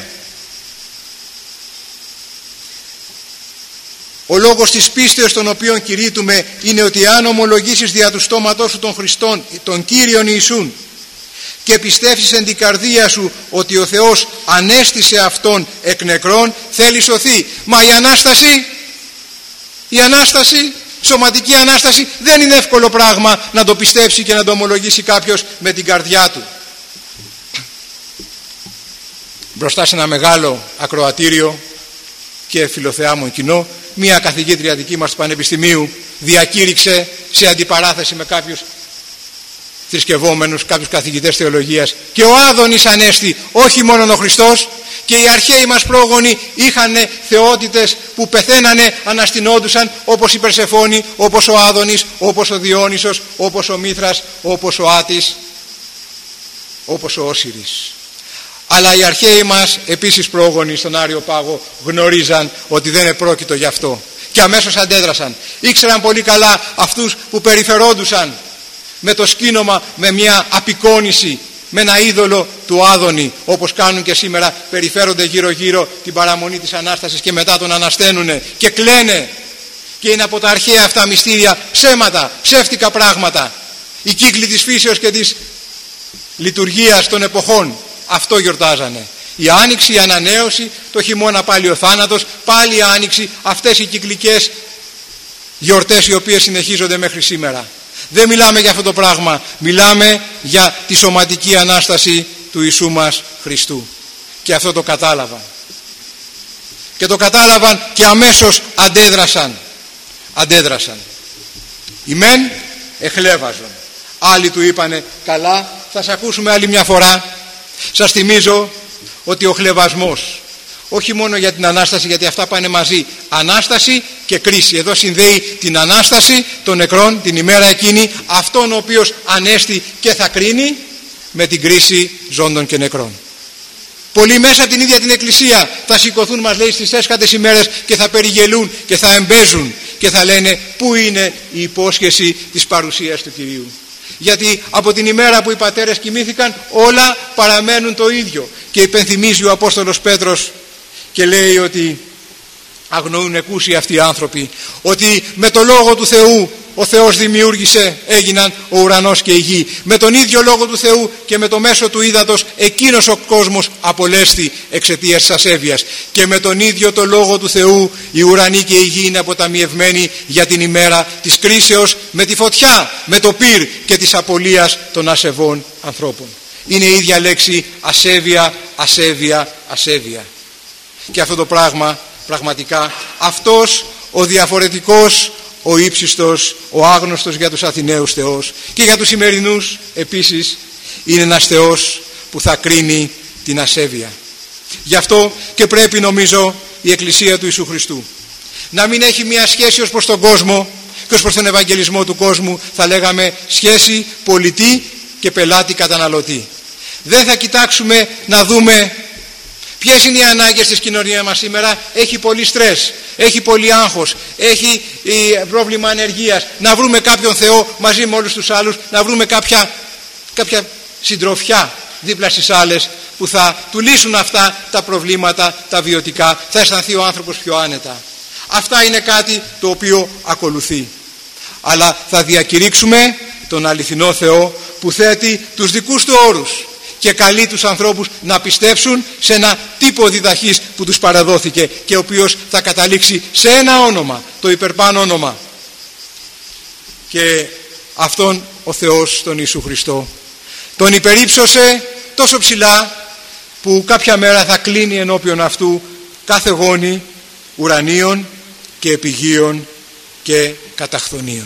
Ο λόγος της πίστεως τον οποίον κηρύττουμε είναι ότι αν ομολογήσεις δια του στόματός σου των Χριστών, τον Κύριον Ιησούν, και πιστεύσεις εν την καρδία σου ότι ο Θεός ανέστησε αυτόν εκ νεκρών, θέλει σωθεί. Μα η Ανάσταση, η Ανάσταση, σωματική Ανάσταση, δεν είναι εύκολο πράγμα να το πιστέψει και να το ομολογήσει κάποιος με την καρδιά του. Μπροστά σε ένα μεγάλο ακροατήριο και φιλοθεάμων κοινό, μία καθηγήτρια δική μας του Πανεπιστημίου διακήρυξε σε αντιπαράθεση με κάποιους θρησκευόμενους, κάποιους καθηγητές θεολογίας, και ο Άδωνης ανέστη, όχι μόνο ο Χριστός. Και οι αρχαίοι μας πρόγονοι είχαν θεότητες που πεθαίνανε, αναστηνόντουσαν, όπως η Περσεφόνη, όπως ο Άδωνης, όπως ο Διόνυσος, όπως ο Μήθρας, όπως ο Άτης, όπως ο Όσιρης. Αλλά οι αρχαίοι μας επίσης πρόγονοι στον Άριο Πάγο γνωρίζαν ότι δεν επρόκειτο γι' αυτό, και αμέσως αντέδρασαν. Ήξεραν πολύ καλά αυτούς που περιφερόντουσαν με το σκήνομα, με μια απεικόνηση με ένα είδωλο του Άδωνη, όπως κάνουν και σήμερα, περιφέρονται γύρω γύρω την παραμονή της Ανάστασης και μετά τον ανασταίνουνε και κλαίνε, και είναι από τα αρχαία αυτά μυστήρια ψέματα, ψεύτικα πράγματα, οι κύκλοι της φύσεως και της λειτουργίας των εποχών. Αυτό γιορτάζανε. Η Άνοιξη, η Ανανέωση, το χειμώνα πάλι ο θάνατος, πάλι η Άνοιξη, αυτές οι κυκλικές γιορτές οι οποίες συνεχίζονται μέχρι σήμερα. Δεν μιλάμε για αυτό το πράγμα, μιλάμε για τη σωματική Ανάσταση του Ιησού μας Χριστού. Και αυτό το κατάλαβαν. Και το κατάλαβαν και αμέσως αντέδρασαν. Αντέδρασαν. Οι μεν εχλέβαζον. Άλλοι του είπανε, καλά, θα σε ακούσουμε άλλη μια φορά. Σας θυμίζω ότι ο χλεβασμός, όχι μόνο για την Ανάσταση, γιατί αυτά πάνε μαζί, Ανάσταση και κρίση. Εδώ συνδέει την Ανάσταση των νεκρών, την ημέρα εκείνη, αυτόν ο οποίος ανέστη και θα κρίνει, με την κρίση ζώντων και νεκρών. Πολλοί μέσα από την ίδια την Εκκλησία θα σηκωθούν, μας λέει, στις έσχατες ημέρες και θα περιγελούν και θα εμπέζουν και θα λένε, πού είναι η υπόσχεση της παρουσίας του Κυρίου? Γιατί από την ημέρα που οι πατέρες κοιμήθηκαν όλα παραμένουν το ίδιο. Και υπενθυμίζει ο Απόστολος Πέτρος και λέει ότι αγνοούν εκούσιοι αυτοί οι άνθρωποι, ότι με το Λόγο του Θεού ο Θεός δημιούργησε, έγιναν ο ουρανός και η γη. Με τον ίδιο Λόγο του Θεού και με το μέσο του ύδατος εκείνος ο κόσμος απολέστη εξαιτίας της ασέβειας. Και με τον ίδιο το Λόγο του Θεού οι ουρανοί και η γη είναι αποταμιευμένοι για την ημέρα της κρίσεως, με τη φωτιά, με το πυρ και της απολίας των ασεβών ανθρώπων. Είναι η ίδια λέξη, ασέβεια, ασέβεια, ασέβεια. Και αυτό το πράγμα πραγματικά, αυτός ο διαφορετικός, ο ύψιστος, ο άγνωστος για τους Αθηναίους Θεός και για τους σημερινούς επίσης, είναι ένας Θεός που θα κρίνει την ασέβεια. Γι' αυτό και πρέπει, νομίζω, η Εκκλησία του Ιησού Χριστού να μην έχει μια σχέση ως προς τον κόσμο και ως προς τον Ευαγγελισμό του κόσμου, θα λέγαμε σχέση πολιτή και πελάτη καταναλωτή. Δεν θα κοιτάξουμε να δούμε ποιες είναι οι ανάγκες της κοινωνίας μας σήμερα. Έχει πολύ στρες, έχει πολύ άγχος, έχει πρόβλημα ανεργίας. Να βρούμε κάποιον Θεό μαζί με όλους τους άλλους, να βρούμε κάποια, κάποια συντροφιά δίπλα στις άλλες που θα του λύσουν αυτά τα προβλήματα, τα βιωτικά. Θα αισθανθεί ο άνθρωπος πιο άνετα. Αυτά είναι κάτι το οποίο ακολουθεί. Αλλά θα διακηρύξουμε τον αληθινό Θεό που θέτει τους δικούς του όρους και καλεί τους ανθρώπους να πιστέψουν σε ένα τύπο διδαχής που τους παραδόθηκε και ο οποίος θα καταλήξει σε ένα όνομα, το υπερπάνω όνομα. Και αυτόν ο Θεός, τον Ιησού Χριστό, τον υπερύψωσε τόσο ψηλά που κάποια μέρα θα κλείνει ενώπιον αυτού κάθε γόνι ουρανίων και επιγείων και καταχθονίων.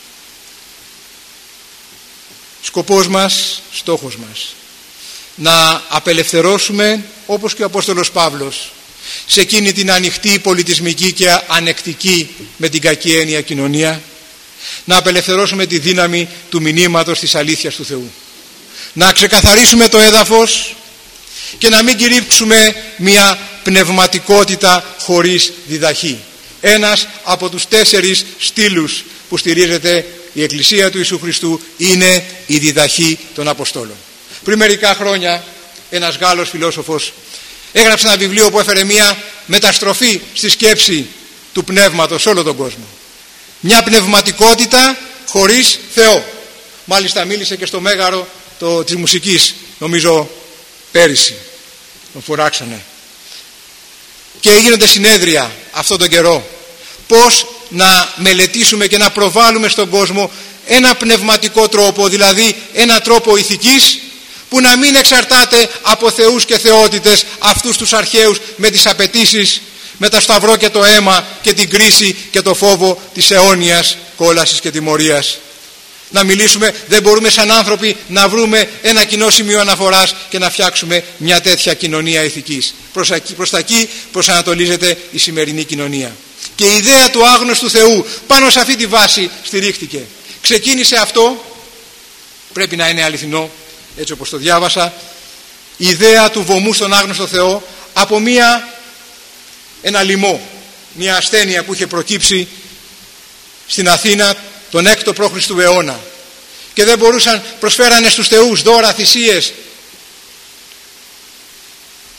Σκοπός μας, στόχος μας, να απελευθερώσουμε, όπως και ο Απόστολος Παύλος, σε εκείνη την ανοιχτή, πολιτισμική και ανεκτική με την κακή έννοια κοινωνία, να απελευθερώσουμε τη δύναμη του μηνύματος της αλήθειας του Θεού, να ξεκαθαρίσουμε το έδαφος και να μην κηρύξουμε μια πνευματικότητα χωρίς διδαχή. Ένας από τους τέσσερις στήλους που στηρίζεται η Εκκλησία του Ιησού Χριστού είναι η διδαχή των Αποστόλων. Πριν μερικά χρόνια ένας Γάλλος φιλόσοφος έγραψε ένα βιβλίο που έφερε μια μεταστροφή στη σκέψη του πνεύματος σε όλο τον κόσμο. Μια πνευματικότητα χωρίς Θεό. Μάλιστα μίλησε και στο Μέγαρο το, της μουσικής, νομίζω πέρυσι, τον φοράξανε. Και γίνονται συνέδρια αυτόν τον καιρό πώς να μελετήσουμε και να προβάλλουμε στον κόσμο ένα πνευματικό τρόπο, δηλαδή ένα τρόπο ηθικής που να μην εξαρτάται από θεούς και θεότητες, αυτούς τους αρχαίους με τις απαιτήσεις, με τα σταυρό και το αίμα και την κρίση και το φόβο της αιώνιας κόλασης και τιμωρίας. Να μιλήσουμε, δεν μπορούμε σαν άνθρωποι να βρούμε ένα κοινό σημείο αναφοράς και να φτιάξουμε μια τέτοια κοινωνία ηθικής. Προς, προς τα εκεί προσανατολίζεται η σημερινή κοινωνία. Και η ιδέα του άγνωστου Θεού πάνω σε αυτή τη βάση στηρίχτηκε. Ξεκίνησε αυτό, πρέπει να είναι αληθινό, έτσι όπως το διάβασα, η ιδέα του βωμού στον άγνωστο Θεό από μια, ένα λοιμό, μια ασθένεια που είχε προκύψει στην Αθήνα τον έκτο π.Χ. αιώνα και δεν μπορούσαν, προσφέρανε στους θεούς δώρα, θυσίες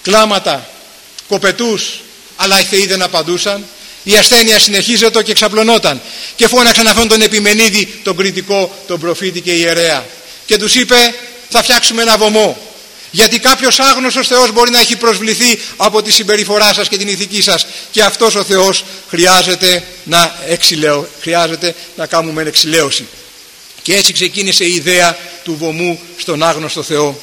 κλάματα, κοπετούς, αλλά οι θεοί δεν απαντούσαν. Η ασθένεια συνεχίζεται και εξαπλωνόταν και φώναξαν αυτόν τον Επιμενίδη, τον κριτικό, τον προφήτη και ιερέα, και τους είπε: θα φτιάξουμε ένα βωμό, γιατί κάποιος άγνωστος Θεός μπορεί να έχει προσβληθεί από τη συμπεριφορά σας και την ηθική σας, και αυτός ο Θεός χρειάζεται να, εξηλαίω, χρειάζεται να κάνουμε εξηλαίωση. Και έτσι ξεκίνησε η ιδέα του βωμού στον άγνωστο Θεό.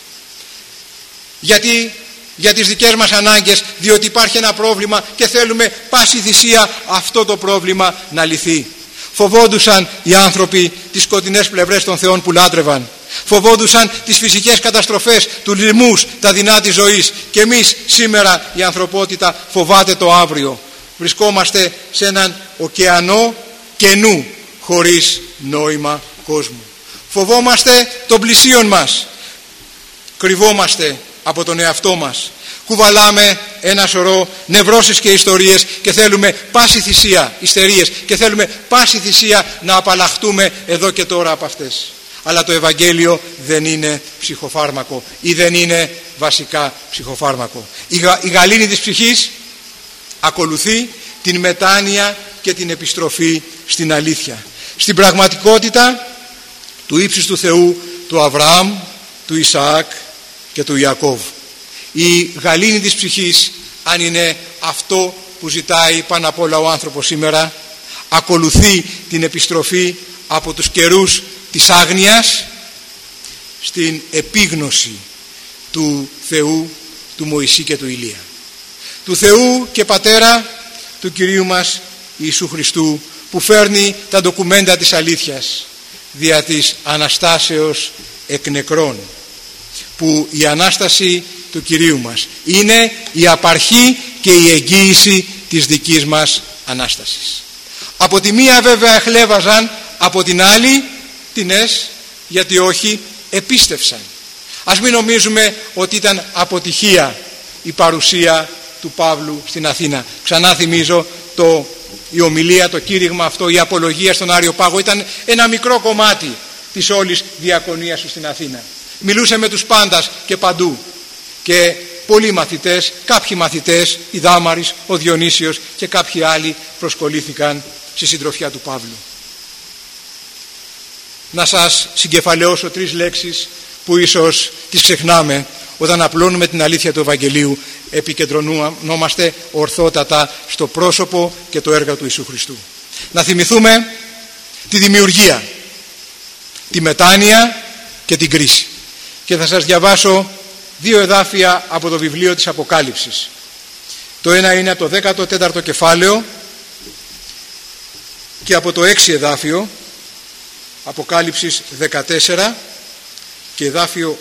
Γιατί για τις δικές μας ανάγκες, διότι υπάρχει ένα πρόβλημα και θέλουμε πάση θυσία αυτό το πρόβλημα να λυθεί. Φοβόντουσαν οι άνθρωποι τις σκοτεινές πλευρές των θεών που λάτρευαν. Φοβόντουσαν τις φυσικές καταστροφές, του λοιμούς, τα δεινά της ζωής. Και εμείς σήμερα, η ανθρωπότητα, φοβάται το αύριο. Βρισκόμαστε σε έναν ωκεανό κενού, χωρίς νόημα κόσμου. Φοβόμαστε τον πλησίον μας. Κρυβόμαστε από τον εαυτό μας. Κουβαλάμε ένα σωρό νευρώσεις και ιστορίες και θέλουμε πάση θυσία, ιστερίες, και θέλουμε πάση θυσία να απαλλαχτούμε εδώ και τώρα από αυτές. Αλλά το Ευαγγέλιο δεν είναι ψυχοφάρμακο ή δεν είναι βασικά ψυχοφάρμακο. Η, γα, η γαλήνη της ψυχής ακολουθεί την μετάνοια και την επιστροφή στην αλήθεια, στην πραγματικότητα του ύψους του Θεού, του Αβραάμ, του Ισαάκ και του Ιακώβ. Η γαλήνη της ψυχής, αν είναι αυτό που ζητάει πάνω απ' όλα ο άνθρωπος σήμερα, ακολουθεί την επιστροφή από τους καιρούς της άγνοιας στην επίγνωση του Θεού, του Μωυσή και του Ηλία, του Θεού και Πατέρα του Κυρίου μας Ιησού Χριστού, που φέρνει τα ντοκουμέντα της αλήθειας δια της Αναστάσεως εκ νεκρών, που η Ανάσταση του Κυρίου μας είναι η απαρχή και η εγγύηση της δικής μας Ανάστασης. Από τη μία βέβαια εχλέβαζαν, από την άλλη τινές, γιατί όχι, επίστευσαν. Ας μην νομίζουμε ότι ήταν αποτυχία η παρουσία του Παύλου στην Αθήνα. Ξανά θυμίζω το, η ομιλία, το κήρυγμα αυτό, η απολογία στον Άριο Πάγο ήταν ένα μικρό κομμάτι της όλης διακονίας του στην Αθήνα. Μιλούσε με τους πάντας και παντού, και πολλοί μαθητές, κάποιοι μαθητές, η Δάμαρης, ο Διονύσιος και κάποιοι άλλοι προσκολήθηκαν στη συντροφιά του Παύλου. Να σας συγκεφαλαιώσω τρεις λέξεις που ίσως τις ξεχνάμε όταν απλώνουμε την αλήθεια του Ευαγγελίου. Επικεντρωνόμαστε ορθότατα στο πρόσωπο και το έργο του Ιησού Χριστού. Να θυμηθούμε τη δημιουργία, τη μετάνοια και την κρίση. Και θα σας διαβάσω δύο εδάφια από το βιβλίο της Αποκάλυψης. Το ένα είναι από το δέκατο τέταρτο κεφάλαιο και από το έξι εδάφιο, Αποκάλυψης δεκατέσσερα και εδάφιο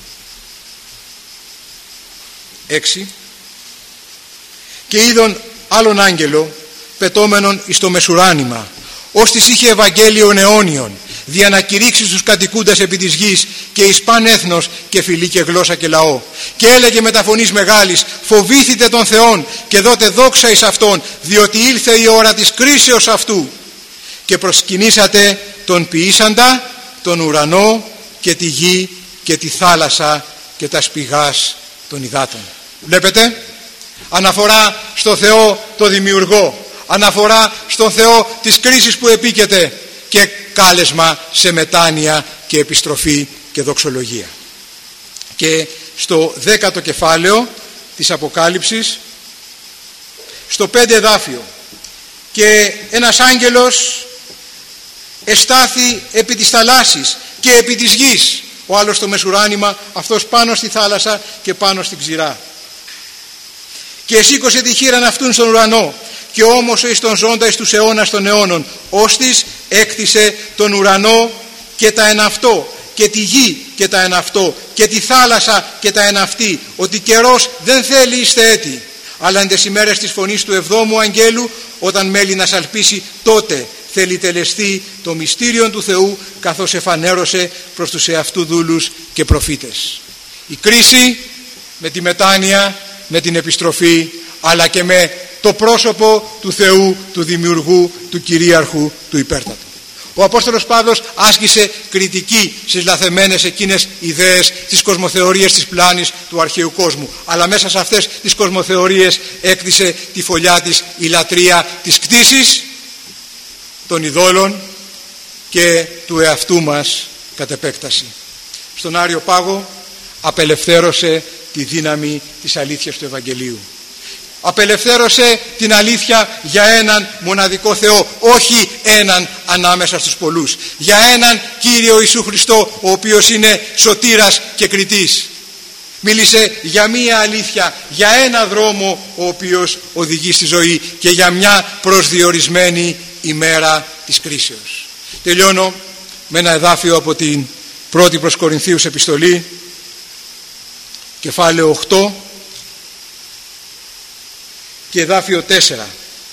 έξι. Και είδον άλλον άγγελο πετώμενον εις το μεσουράνημα, ως της είχε Ευαγγέλιον αιώνιον, δια να κηρύξει στους κατοικούντας επί της γης και εις παν έθνος και φυλή και γλώσσα και λαό. Και έλεγε με τα φωνής μεγάλης: φοβήθητε τον Θεόν και δώτε δόξα εις Αυτόν, διότι ήλθε η ώρα της κρίσεως αυτού. Και προσκυνήσατε τον ποιήσαντα, τον ουρανό και τη γη και τη θάλασσα και τα σπηγάς των υδάτων. Βλέπετε, αναφορά στο Θεό το Δημιουργό, αναφορά στον Θεό της κρίσης που επίκειται, και κάλεσμα σε μετάνοια και επιστροφή και δοξολογία. Και στο δέκατο κεφάλαιο της Αποκάλυψης, στο πέντε εδάφιο, και ένας άγγελος εστάθη επί της θαλάσσης και επί της γης, ο άλλος στο μεσουράνημα, αυτός πάνω στη θάλασσα και πάνω στην ξηρά. Και εσήκωσε τη χείραν αυτούν στον ουρανό, και όμως εις τον ζώντα εις τους αιώνας των αιώνων, ώστις έκτισε τον ουρανό και τα εναυτό, και τη γη και τα εναυτό, και τη θάλασσα και τα εναυτή, ότι καιρός δεν θέλει είστε έτη, αλλά εν τες ημέρες της φωνής του εβδόμου αγγέλου, όταν μέλει να σαλπίσει, τότε θέλει τελεστεί το μυστήριο του Θεού, καθώς εφανέρωσε προς τους εαυτού δούλους και προφήτες. Η κρίση με τη μετάνοια, με την επιστροφή, αλλά και με το πρόσωπο του Θεού, του Δημιουργού, του Κυρίαρχου, του Υπέρτατου. Ο Απόστολος Παύλος άσκησε κριτική στις λαθεμένες εκείνες ιδέες, τις κοσμοθεωρίες της πλάνης του αρχαίου κόσμου, αλλά μέσα σε αυτές τις κοσμοθεωρίες έκτισε τη φωλιά της η λατρεία της κτήσης, των ειδόλων και του εαυτού μας κατ' επέκταση. Στον Άριο Πάγο απελευθέρωσε τη δύναμη της αλήθειας του Ευαγγελίου. Απελευθέρωσε την αλήθεια για έναν μοναδικό Θεό, όχι έναν ανάμεσα στους πολλούς, για έναν Κύριο Ιησού Χριστό, ο οποίος είναι σωτήρας και κριτής. Μίλησε για μία αλήθεια, για ένα δρόμο ο οποίος οδηγεί στη ζωή και για μια προσδιορισμένη ημέρα της κρίσεως. Τελειώνω με ένα εδάφιο από την πρώτη προς Κορινθίους επιστολή, κεφάλαιο οκτώ και εδάφιο τέσσερα.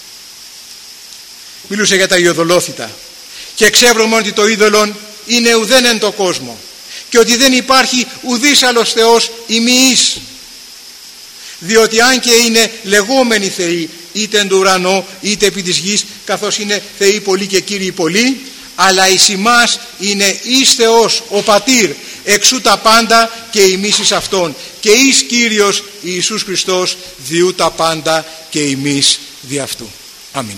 Μιλούσε για τα ειδωλόθητα. Και εξέβρωμαι ότι το είδωλον είναι ουδέν εν το κόσμο και ότι δεν υπάρχει ουδής άλλος Θεός ημιής. Διότι αν και είναι λεγόμενοι θεοί, είτε εν το ουρανό είτε επί της γης, καθώς είναι θεοί πολλοί και κύριοι πολλοί, αλλά εις ημάς είναι εις Θεός ο Πατήρ, εξού τα πάντα και ημείς εις Αυτόν, και εις Κύριος Ιησούς Χριστός διού τα πάντα και ημείς δι' Αυτού. Αμήν.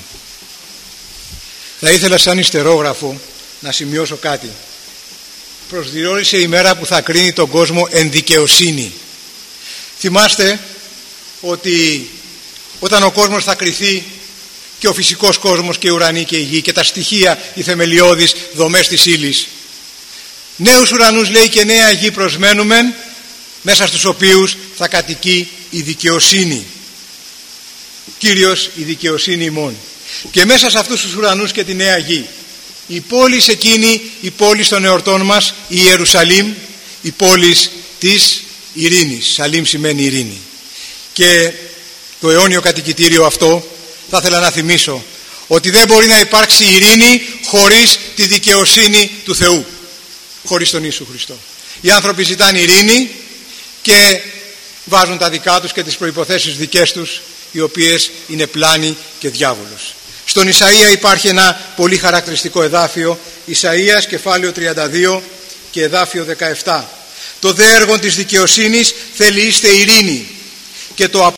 Θα ήθελα σαν ιστερόγραφο να σημειώσω κάτι. Προσδιορίσε η μέρα που θα κρίνει τον κόσμο εν δικαιοσύνη. Θυμάστε ότι όταν ο κόσμος θα κριθεί, και ο φυσικός κόσμος και η ουρανή και η γη και τα στοιχεία, οι θεμελιώδεις δομές της ύλης, νέους ουρανούς λέει και νέα γη προσμένουμε, μέσα στους οποίους θα κατοικεί η δικαιοσύνη. Κύριος η δικαιοσύνη ημών. Και μέσα σε αυτούς τους ουρανούς και τη νέα γη, η πόλη εκείνη, η πόλη των εορτών μας, η Ιερουσαλήμ, η πόλη της ειρήνης. Σαλήμ σημαίνει ειρήνη. Και το αιώνιο κατοικητήριο αυτό, θα ήθελα να θυμίσω ότι δεν μπορεί να υπάρξει ειρήνη χωρίς τη δικαιοσύνη του Θεού, χωρίς τον Ιησού Χριστό. Οι άνθρωποι ζητάνε ειρήνη και βάζουν τα δικά τους και τις προϋποθέσεις δικές τους, οι οποίες είναι πλάνη και διάβολος. Στον Ισαΐα υπάρχει ένα πολύ χαρακτηριστικό εδάφιο, Ισαΐας κεφάλαιο τριάντα δύο και εδάφιο δεκαεπτά. Το δε έργο της δικαιοσύνης θέλει είστε ειρήνη, και το